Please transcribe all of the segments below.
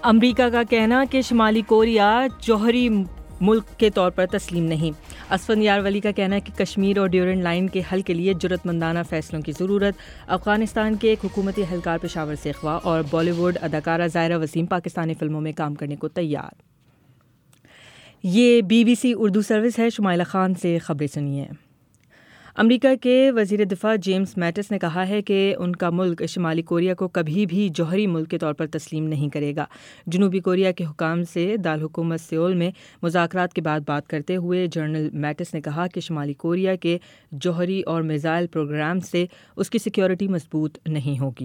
امریکہ کا کہنا کہ شمالی کوریا جوہری ملک کے طور پر تسلیم نہیں. اسفندیار ولی کا کہنا ہے کہ کشمیر اور ڈیورنڈ لائن کے حل کے لیے جرأت مندانہ فیصلوں کی ضرورت. افغانستان کے ایک حکومتی اہلکار پشاور سے اغوا اور بالی ووڈ اداکارہ زائرہ وسیم پاکستانی فلموں میں کام کرنے کو تیار. یہ BBC اردو سروس ہے. شمائلہ خان سے خبریں سنیے. امریکہ کے وزیر دفاع جیمز میٹس نے کہا ہے کہ ان کا ملک شمالی کوریا کو کبھی بھی جوہری ملک کے طور پر تسلیم نہیں کرے گا. جنوبی کوریا کے حکام سے دارالحکومت سیول میں مذاکرات کے بعد بات کرتے ہوئے جنرل میٹس نے کہا کہ شمالی کوریا کے جوہری اور میزائل پروگرام سے اس کی سیکیورٹی مضبوط نہیں ہوگی.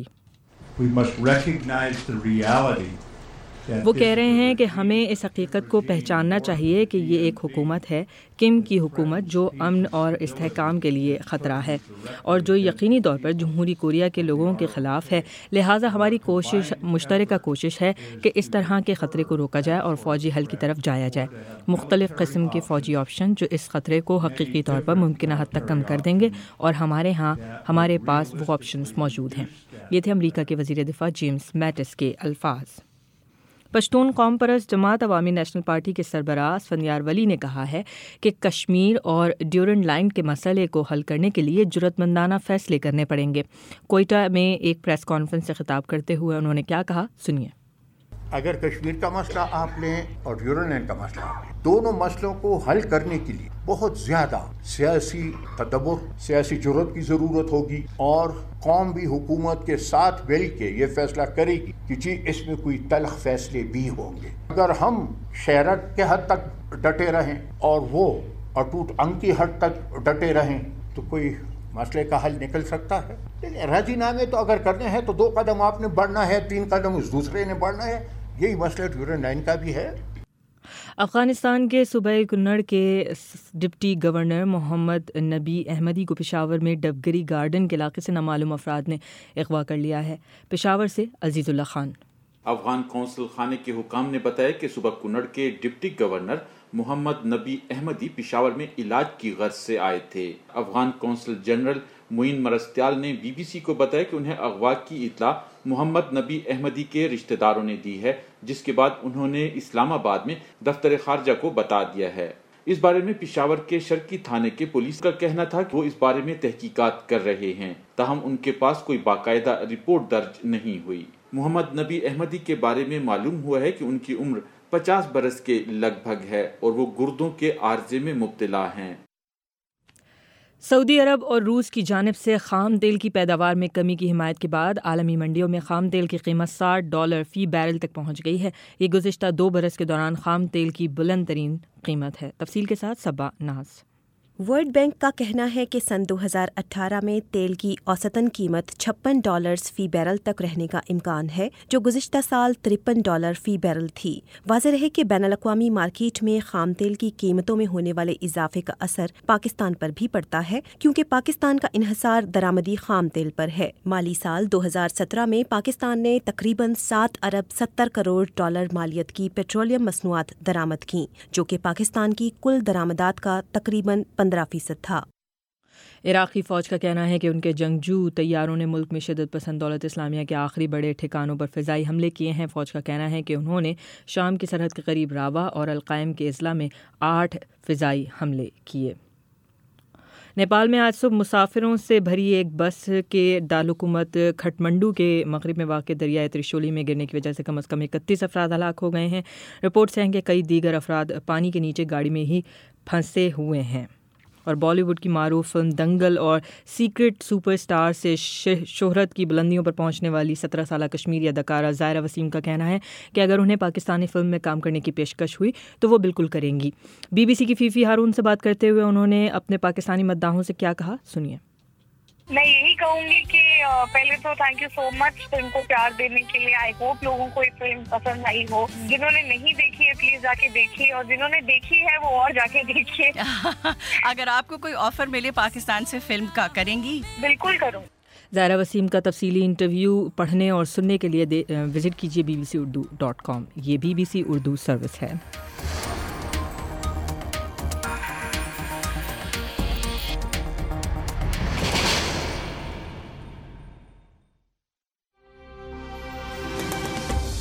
وہ کہہ رہے ہیں کہ ہمیں اس حقیقت کو پہچاننا چاہیے کہ یہ ایک حکومت ہے، کم کی حکومت، جو امن اور استحکام کے لیے خطرہ ہے اور جو یقینی طور پر جمہوری کوریا کے لوگوں کے خلاف ہے. لہٰذا ہماری مشترکہ کوشش ہے کہ اس طرح کے خطرے کو روکا جائے اور فوجی حل کی طرف جایا جائے. مختلف قسم کے فوجی آپشن جو اس خطرے کو حقیقی طور پر ممکنہ حد تک کم کر دیں گے، اور ہمارے پاس وہ آپشنز موجود ہیں. یہ تھے امریکہ کے وزیر دفاع جیمز میٹس کے الفاظ. پشتون قوم پرست جماعت عوامی نیشنل پارٹی کے سربراہ اسفندیار ولی نے کہا ہے کہ کشمیر اور ڈیورنڈ لائن کے مسئلے کو حل کرنے کے لیے جرأت مندانہ فیصلے کرنے پڑیں گے. کوئٹہ میں ایک پریس کانفرنس سے خطاب کرتے ہوئے انہوں نے کیا کہا، سنیے. اگر کشمیر کا مسئلہ آپ لیں اور ڈیورنڈ لائن کا مسئلہ آپ لیں، دونوں مسئلوں کو حل کرنے کے لیے بہت زیادہ سیاسی تدبر، سیاسی جرأت کی ضرورت ہوگی، اور قوم بھی حکومت کے ساتھ مل کے یہ فیصلہ کرے گی کہ جی اس میں کوئی تلخ فیصلے بھی ہوں گے. اگر ہم شہرت کے حد تک ڈٹے رہیں اور وہ اٹوٹ انگ کی حد تک ڈٹے رہیں تو کوئی مسئلے کا حل نکل سکتا ہے. راضی نامے تو اگر کرنے ہیں تو 2 قدم آپ نے بڑھنا ہے، 3 قدم اس دوسرے نے بڑھنا ہے. یہی مسئلہ ڈیورنڈ لائن کا بھی ہے. افغانستان کے صوبہ کنڑ کے ڈپٹی گورنر محمد نبی احمدی کو پشاور میں ڈبگری گارڈن کے علاقے سے نامعلوم افراد نے اغوا کر لیا ہے. پشاور سے عزیز اللہ خان. افغان قونصل خانے کے حکام نے بتایا کہ صوبہ کنڑ کے ڈپٹی گورنر محمد نبی احمدی پشاور میں علاج کی غرض سے آئے تھے. افغان قونصل جنرل معین مرستیال نے BBC کو بتایا کہ انہیں اغوا کی اطلاع محمد نبی احمدی کے رشتہ داروں نے دی ہے، جس کے بعد انہوں نے اسلام آباد میں دفتر خارجہ کو بتا دیا ہے. اس بارے میں پشاور کے شرقی تھانے کے پولیس کا کہنا تھا کہ وہ اس بارے میں تحقیقات کر رہے ہیں، تاہم ان کے پاس کوئی باقاعدہ رپورٹ درج نہیں ہوئی. محمد نبی احمدی کے بارے میں معلوم ہوا ہے کہ ان کی عمر 50 برس کے لگ بھگ ہے اور وہ گردوں کے عارضے میں مبتلا ہیں. سعودی عرب اور روس کی جانب سے خام تیل کی پیداوار میں کمی کی حمایت کے بعد عالمی منڈیوں میں خام تیل کی قیمت $60 فی بیرل تک پہنچ گئی ہے. یہ گزشتہ 2 برس کے دوران خام تیل کی بلند ترین قیمت ہے. تفصیل کے ساتھ صبا ناز. ورلڈ بینک کا کہنا ہے کہ سن 2018 میں تیل کی اوسطاً قیمت $56 فی بیرل تک رہنے کا امکان ہے، جو گزشتہ سال $53 فی بیرل تھی. واضح رہے کہ بین الاقوامی مارکیٹ میں خام تیل کی قیمتوں میں ہونے والے اضافے کا اثر پاکستان پر بھی پڑتا ہے، کیونکہ پاکستان کا انحصار درآمدی خام تیل پر ہے. مالی سال 2017 میں پاکستان نے تقریباً $7 ارب 70 کروڑ مالیت کی پیٹرولیم مصنوعات درآمد کیں، جو کہ پاکستان کی کل درآمدات کا تقریباً 15% تھا. عراقی فوج کا کہنا ہے کہ ان کے جنگجو طیاروں نے ملک میں شدت پسند دولت اسلامیہ کے آخری بڑے ٹھکانوں پر فضائی حملے کیے ہیں. فوج کا کہنا ہے کہ انہوں نے شام کی سرحد کے قریب راوا اور القائم کے اضلاع میں 8 فضائی حملے کیے. نیپال میں آج صبح مسافروں سے بھری ایک بس کے دارالحکومت کھٹمنڈو کے مغرب میں واقع دریائے ترشولی میں گرنے کی وجہ سے کم از کم 31 افراد ہلاک ہو گئے ہیں. رپورٹس ہیں کہ کئی دیگر افراد پانی کے نیچے گاڑی میں ہی پھنسے ہوئے ہیں. اور بالی ووڈ کی معروف فلم دنگل اور سیکرٹ سپر اسٹار سے شہرت کی بلندیوں پر پہنچنے والی 17 سالہ کشمیری اداکارہ زائرہ وسیم کا کہنا ہے کہ اگر انہیں پاکستانی فلم میں کام کرنے کی پیشکش ہوئی تو وہ بالکل کریں گی. BBC کی فیفی ہارون سے بات کرتے ہوئے انہوں نے اپنے پاکستانی مداحوں سے کیا کہا، سنیے. میں یہی کہوں گی کہ پہلے تو thank you so much film کو پیار دینے کے لیے. آئی ہوپ لوگوں کو یہ فلم پسند آئی ہو. جنہوں نے نہیں دیکھی ہے پلیز جا کے دیکھیے، اور جنہوں نے دیکھی ہے وہ اور جا کے دیکھیے. اگر آپ کو کوئی آفر ملے پاکستان سے فلم کا، کریں گی؟ بالکل کروں. زائرہ وسیم کا تفصیلی انٹرویو پڑھنے اور سننے کے لیے وزٹ کیجیے bbcurdu.com. یہ BBC اردو سروس ہے.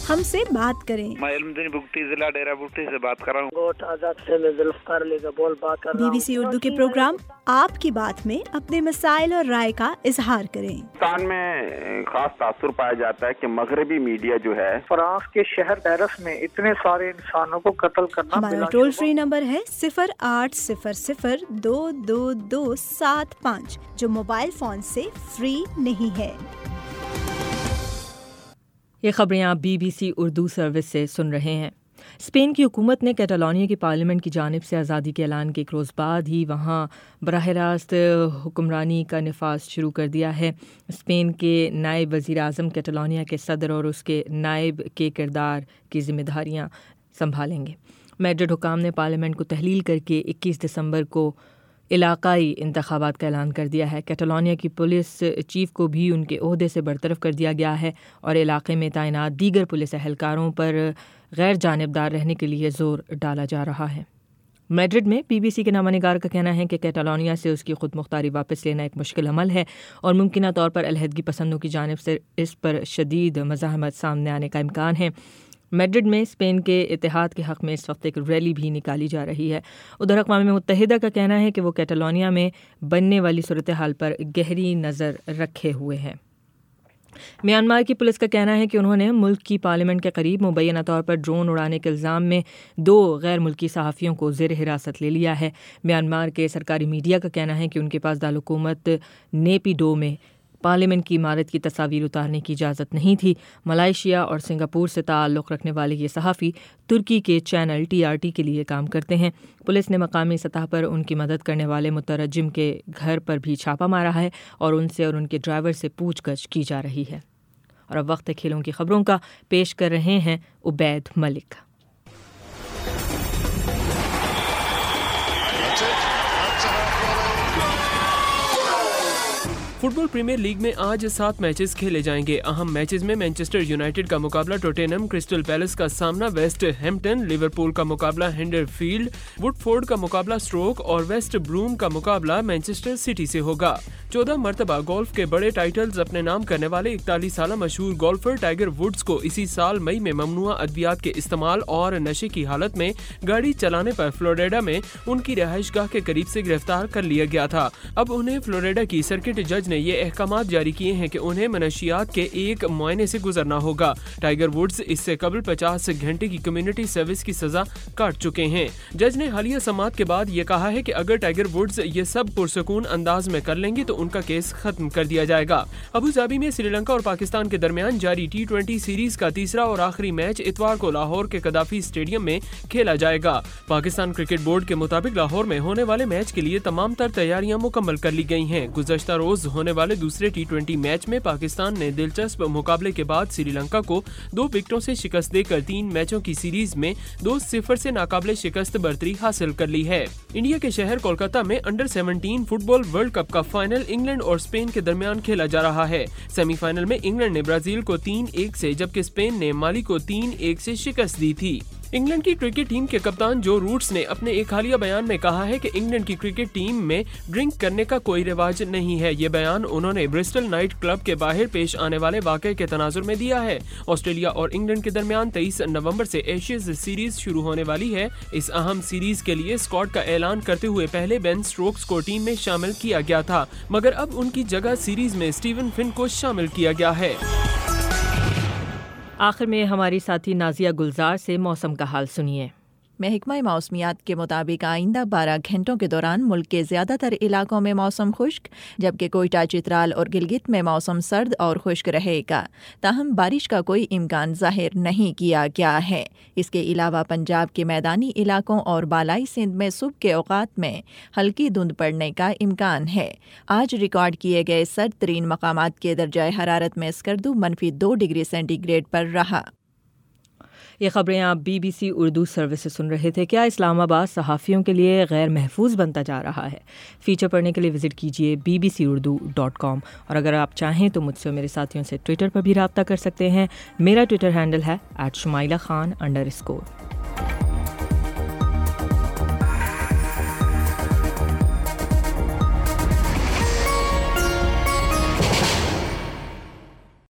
ہم سے بات کریں۔ میں علمدین بگٹی ضلع ڈیرہ بگٹی سے بات کر رہا ہوں۔ گوٹ آزاد سے میں ذوالفقار علی کا بول بات کر رہا ہوں۔ BBC اردو کے پروگرام آپ کی بات میں اپنے مسائل اور رائے کا اظہار کریں۔ پاکستان میں خاص تاثر پایا جاتا ہے کہ مغربی میڈیا جو ہے فرانس کے شہر پیرس میں اتنے سارے انسانوں کو قتل کرنا۔ ہمارا ٹول فری نمبر ہے 0800-222-75 جو موبائل فون سے فری نہیں ہے۔ یہ خبریں آپ BBC اردو سروس سے سن رہے ہیں۔ اسپین کی حکومت نے کیٹالونیا کی پارلیمنٹ کی جانب سے آزادی کے اعلان کے ایک روز بعد ہی وہاں براہ راست حکمرانی کا نفاذ شروع کر دیا ہے۔ اسپین کے نائب وزیر اعظم کیٹالونیا کے صدر اور اس کے نائب کے کردار کی ذمہ داریاں سنبھالیں گے۔ میڈرڈ حکام نے پارلیمنٹ کو تحلیل کر کے 21 دسمبر کو علاقائی انتخابات کا اعلان کر دیا ہے۔ کیٹالونیا کی پولیس چیف کو بھی ان کے عہدے سے برطرف کر دیا گیا ہے اور علاقے میں تعینات دیگر پولیس اہلکاروں پر غیر جانبدار رہنے کے لیے زور ڈالا جا رہا ہے۔ میڈرڈ میں BBC کے نامہ نگار کا کہنا ہے کہ کیٹالونیا سے اس کی خود مختاری واپس لینا ایک مشکل عمل ہے اور ممکنہ طور پر علیحدگی پسندوں کی جانب سے اس پر شدید مزاحمت سامنے آنے کا امکان ہے۔ میڈرڈ میں اسپین کے اتحاد کے حق میں اس وقت ایک ریلی بھی نکالی جا رہی ہے۔ ادھر اقوام متحدہ کا کہنا ہے کہ وہ کیٹالونیا میں بننے والی صورتحال پر گہری نظر رکھے ہوئے ہیں۔ میانمار کی پولیس کا کہنا ہے کہ انہوں نے ملک کی پارلیمنٹ کے قریب مبینہ طور پر ڈرون اڑانے کے الزام میں 2 غیر ملکی صحافیوں کو زیر حراست لے لیا ہے۔ میانمار کے سرکاری میڈیا کا کہنا ہے کہ ان کے پاس دارالحکومت نیپیڈو میں پارلیمنٹ کی عمارت کی تصاویر اتارنے کی اجازت نہیں تھی۔ ملائیشیا اور سنگاپور سے تعلق رکھنے والے یہ صحافی ترکی کے چینل TRT کے لیے کام کرتے ہیں۔ پولیس نے مقامی سطح پر ان کی مدد کرنے والے مترجم کے گھر پر بھی چھاپہ مارا ہے اور ان سے اور ان کے ڈرائیور سے پوچھ گچھ کی جا رہی ہے۔ اور اب وقت ہے کھیلوں کی خبروں کا، پیش کر رہے ہیں Ubaid Malik. Football premier league میں آج 7 میچز کھیلے جائیں گے۔ اہم میچز میں مینچسٹر یونائیٹڈ کا مقابلہ ٹوٹنہم، کرسٹل پیلس کا سامنا ویسٹ ہیمپٹن، لیورپول کا مقابلہ ہینڈر فیلڈ، وڈ فورڈ کا مقابلہ اسٹروک اور ویسٹ بروم کا مقابلہ مانچسٹر سٹی سے ہوگا۔ 14 مرتبہ گولف کے بڑے ٹائٹلز اپنے نام کرنے والے 41 سالہ مشہور گولفر ٹائیگر ووڈز کو اسی سال مئی میں ممنوعہ ادویات کے استعمال اور نشے کی حالت میں گاڑی چلانے پر فلوریڈا میں ان کی رہائش گاہ کے قریب سے گرفتار کر لیا گیا تھا۔ اب انہیں فلوریڈا کی سرکٹ جج نے یہ احکامات جاری کیے ہیں کہ انہیں منشیات کے ایک معائنے سے گزرنا ہوگا۔ ٹائیگر ووڈز اس سے قبل 50 گھنٹے کی کمیونٹی سروس کی سزا کاٹ چکے ہیں۔ جج نے حالیہ سماعت کے بعد یہ کہا ہے کہ اگر ٹائیگر ووڈز یہ سب پرسکون انداز میں کر لیں گے تو ان کا کیس ختم کر دیا جائے گا۔ ابو ظہبی میں سری لنکا اور پاکستان کے درمیان جاری T20 سیریز کا تیسرا اور آخری میچ اتوار کو لاہور کے قذافی اسٹیڈیم میں کھیلا جائے گا۔ پاکستان کرکٹ بورڈ کے مطابق لاہور میں ہونے والے میچ کے لیے تمام تر تیاریاں مکمل کر لی گئی ہیں۔ گزشتہ روز ہونے والے دوسرے T20 میچ میں پاکستان نے دلچسپ مقابلے کے بعد سری لنکا کو 2 وکٹوں سے شکست دے کر 3 میچوں کی سیریز میں 2-0 سے ناقابل شکست برتری حاصل کر لی ہے۔ انڈیا کے شہر کولکاتہ میں under 17 football world cup کا فائنل انگلینڈ اور اسپین کے درمیان کھیلا جا رہا ہے۔ سیمی فائنل میں انگلینڈ نے برازیل کو 3-1 سے جبکہ اسپین نے مالی کو 3-1 سے شکست دی تھی۔ انگلینڈ کی کرکٹ ٹیم کے کپتان جو روٹس نے اپنے ایک حالیہ بیان میں کہا ہے کہ انگلینڈ کی کرکٹ ٹیم میں ڈرنک کرنے کا کوئی رواج نہیں ہے۔ یہ بیان انہوں نے برسٹل نائٹ کلب کے باہر پیش آنے والے واقعے کے تناظر میں دیا ہے۔ آسٹریلیا اور انگلینڈ کے درمیان 23 نومبر سے ایشیز سیریز شروع ہونے والی ہے۔ اس اہم سیریز کے لیے اسکواڈ کا اعلان کرتے ہوئے پہلے بین اسٹروکس کو ٹیم میں شامل کیا گیا تھا، مگر اب ان کی جگہ سیریز میں اسٹیون فن کو شامل کیا گیا ہے۔ آخر میں ہماری ساتھی نازیہ گلزار سے موسم کا حال سنیے۔ محکمہ موسمیات کے مطابق آئندہ 12 گھنٹوں کے دوران ملک کے زیادہ تر علاقوں میں موسم خشک، جبکہ کوئٹہ، چترال اور گلگت میں موسم سرد اور خشک رہے گا، تاہم بارش کا کوئی امکان ظاہر نہیں کیا گیا ہے۔ اس کے علاوہ پنجاب کے میدانی علاقوں اور بالائی سندھ میں صبح کے اوقات میں ہلکی دھند پڑنے کا امکان ہے۔ آج ریکارڈ کیے گئے سرد ترین مقامات کے درجہ حرارت میں اسکردو -2 ڈگری سینٹی گریڈ پر رہا۔ یہ خبریں آپ BBC اردو سروس سے سن رہے تھے۔ کیا اسلام آباد صحافیوں کے لیے غیر محفوظ بنتا جا رہا ہے؟ فیچر پڑھنے کے لیے وزٹ کیجیے bbcurdu.com، اور اگر آپ چاہیں تو مجھ سے اور میرے ساتھیوں سے ٹویٹر پر بھی رابطہ کر سکتے ہیں۔ میرا ٹویٹر ہینڈل ہے @shumaila Khan_۔